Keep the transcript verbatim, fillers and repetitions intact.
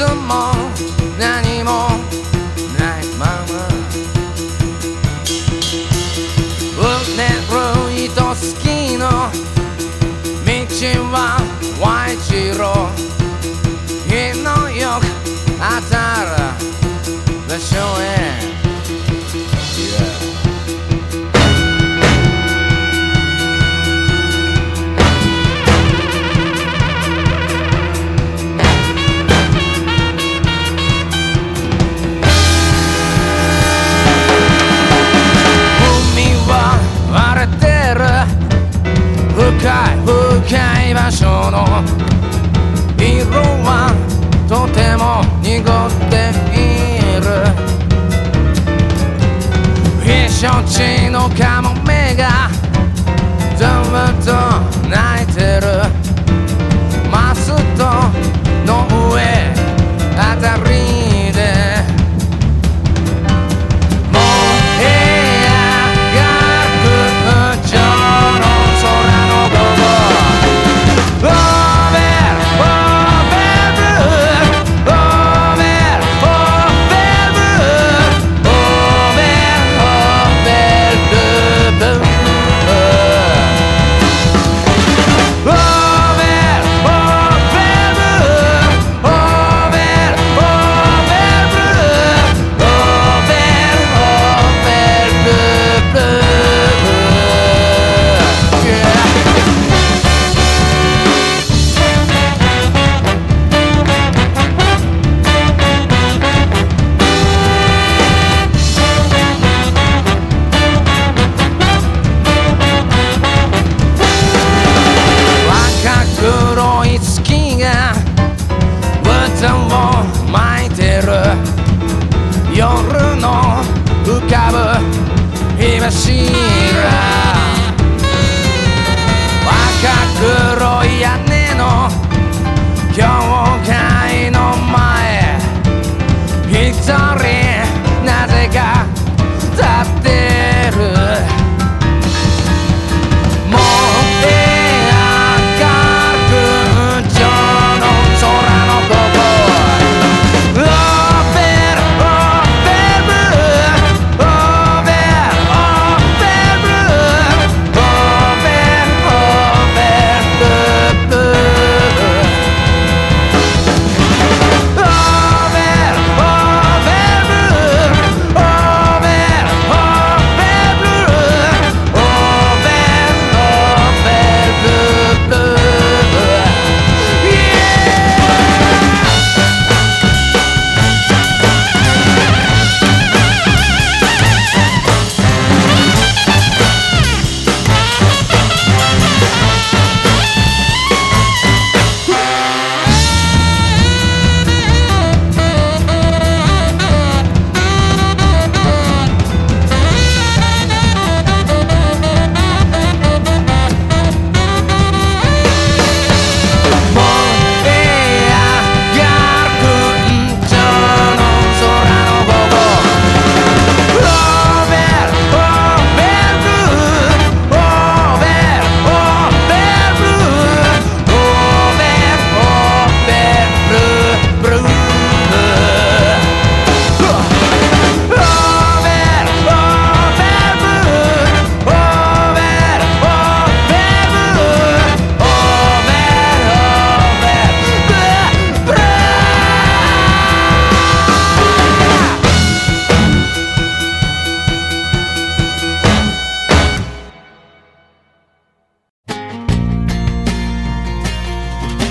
も何もないまま売れる糸好きの道は Y 字路日のよく当たる場所へ、yeah.深い深い場所の色はとても濁っている。避暑地のカモメがずっと泣いてる。マストの上あたりで燃え上がる空上巻いてる夜の浮かぶ火柱、赤黒い屋根の教会の前一人なぜか立って